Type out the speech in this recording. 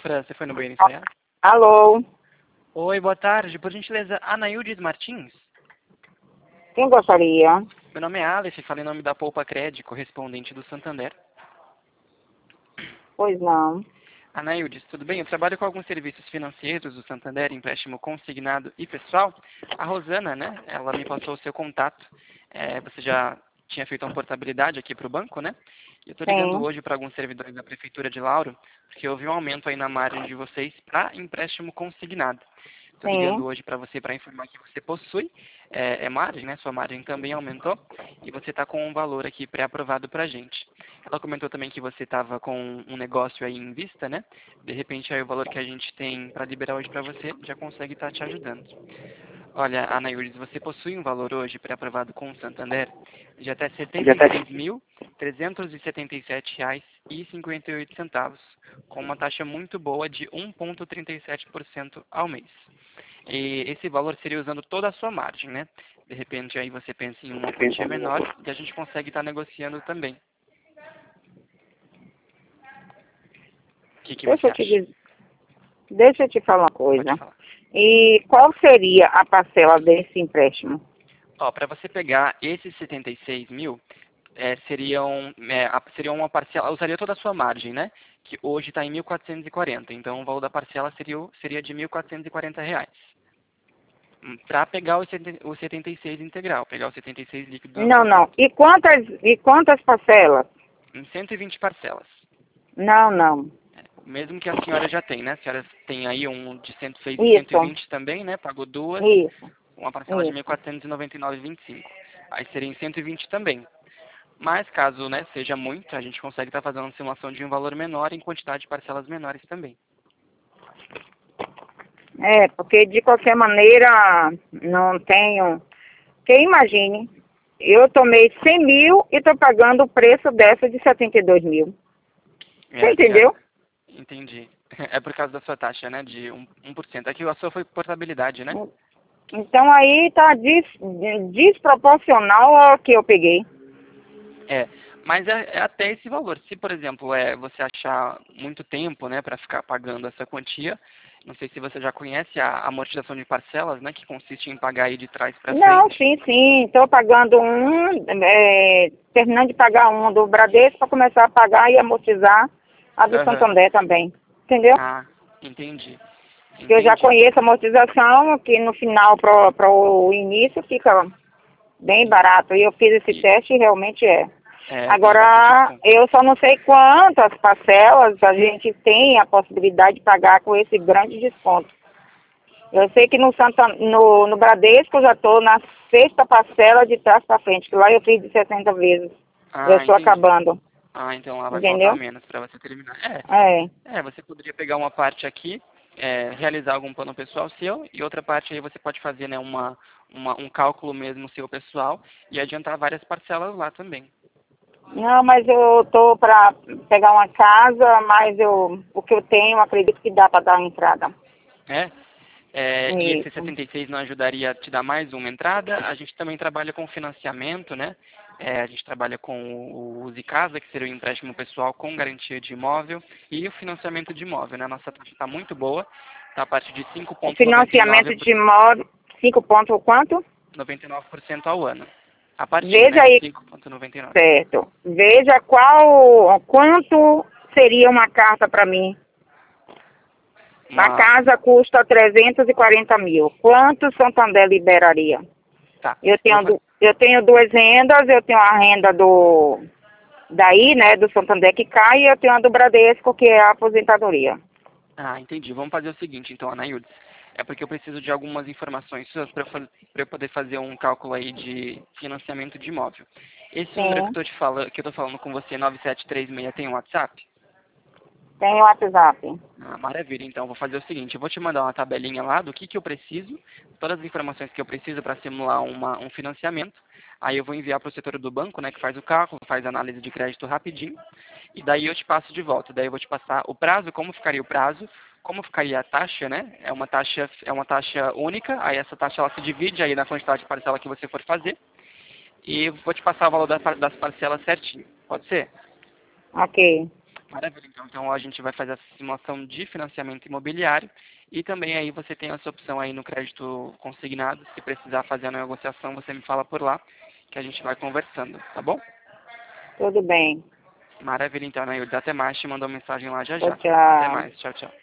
Fran, você foi no banheiro ensaiar? Alô, Oi, boa tarde. Por gentileza, Anaildes Martins? quem gostaria? Meu nome é Aleph, falo em nome da Poupa Cred, correspondente do Santander. Pois não. Anaildes, tudo bem? Eu trabalho com alguns serviços financeiros do Santander, empréstimo consignado e pessoal. A Rosana, né, ela me passou o seu contato. Você já tinha feito uma portabilidade aqui para o banco, né? E eu estou ligando Sim, hoje para alguns servidores da Prefeitura de Lauro, porque houve um aumento aí na margem de vocês para empréstimo consignado. Estou ligando sim. hoje para você para informar que você possui margem, né? Sua margem também aumentou e você está com um valor aqui pré-aprovado para a gente. Ela comentou também que você estava com um negócio aí em vista, né? De repente aí o valor que a gente tem para liberar hoje para você já consegue estar te ajudando. Olha, Anaíris, você possui um valor hoje pré-aprovado com o Santander de até R$ Já tá. 76.377,58, com uma taxa muito boa de 1,37% ao mês. E esse valor seria usando toda a sua margem, né? De repente aí você pensa em uma quantia menor e a gente consegue estar negociando também. O que Deixa você eu te acha? dizer, deixa eu te falar uma Pode coisa. falar. E qual seria a parcela desse empréstimo? Ó, para você pegar esses 76 mil, seriam uma parcela, usaria toda a sua margem, né? Que hoje está em 1.440. Então o valor da parcela seria de R$ 1.440. Para pegar o 76 integral, pegar o 76 líquido na Não, sua não. conta. E quantas parcelas? Em 120 parcelas. Não, não. Mesmo que a senhora já tem, né? A senhora tem aí um de 106 e Isso, 120 também, né? Pagou duas, isso, uma parcela de isso. 1.499,25. Aí seria em 120 também. Mas caso, né, seja muito, a gente consegue estar fazendo uma simulação de um valor menor em quantidade de parcelas menores também. É, porque de qualquer maneira não tenho. Porque imagine, eu tomei 100 mil e estou pagando o preço dessa de 72 mil. Você entendeu? Entendi. É por causa da sua taxa, né, de 1%. Aqui a sua foi portabilidade, né? Então aí tá desproporcional ao que eu peguei. Mas é até esse valor. Se, por exemplo, você achar muito tempo, né, para ficar pagando essa quantia, não sei se você já conhece a amortização de parcelas, né, que consiste em pagar aí de trás para Não, frente. sim, estou pagando terminando de pagar um do Bradesco para começar a pagar e amortizar a do Aham. Santander também. Entendeu? Ah, entendi. Porque eu já Entendi. conheço a amortização, que no final para o início fica bem Sim. barato. E eu fiz esse E teste e realmente é. tem bastante Agora, desconto. eu só não sei quantas parcelas a gente tem a possibilidade de pagar com esse grande desconto. Eu sei que no Bradesco eu já estou na sexta parcela de trás para frente, que lá eu fiz de 60 vezes. Eu Ah, estou entendi. acabando, Ah, então lá vai faltar entendeu? menos para você terminar. É. Você poderia pegar uma parte aqui, realizar algum plano pessoal seu, e outra parte aí você pode fazer, né, um cálculo mesmo seu pessoal e adiantar várias parcelas lá também. Não, mas eu tô para pegar uma casa, mas o que eu tenho, acredito que dá para dar uma entrada. É? E esse Isso. 76 não ajudaria a te dar mais uma entrada? A gente também trabalha com financiamento, né? A gente trabalha com o Use Casa, que seria o empréstimo pessoal com garantia de imóvel, e o financiamento de imóvel, né? Nossa taxa está muito boa, está a partir de O financiamento 5,99%, de imóvel, 5 pontos quanto? 99% ao ano. A partir, né, Veja de aí, 5,99. certo. Veja quanto seria uma carta para mim. A Uma, casa custa 340 mil. Quanto Santander liberaria? tá, Eu eu vou tenho, fazer. eu tenho duas rendas, eu tenho a renda daí, né, do Santander que cai, e eu tenho a do Bradesco, que é a aposentadoria. Ah, entendi. Vamos fazer o seguinte, então, Anaildes. É porque eu preciso de algumas informações suas para eu poder fazer um cálculo aí de financiamento de imóvel. Esse número que Sim, eu tô falando com você, 9736, tem um WhatsApp? tem o WhatsApp. Ah, maravilha. Então, vou fazer o seguinte, eu vou te mandar uma tabelinha lá do que eu preciso, todas as informações que eu preciso para simular um financiamento. Aí eu vou enviar para o setor do banco, né, que faz o cálculo, faz a análise de crédito rapidinho, e daí eu te passo de volta. Daí eu vou te passar o prazo, como ficaria o prazo, como ficaria a taxa, né? É uma taxa única, aí essa taxa ela se divide aí na quantidade de parcela que você for fazer, e vou te passar o valor das parcelas certinho. Pode ser? Ok. Maravilha, então a gente vai fazer essa simulação de financiamento imobiliário e também aí você tem essa opção aí no crédito consignado, se precisar fazer a negociação, você me fala por lá, que a gente vai conversando, tá bom? Tudo bem. Maravilha, então, Anaíldes, até mais, te mandou uma mensagem lá já Tchau, já. Até tchau. mais, tchau, tchau.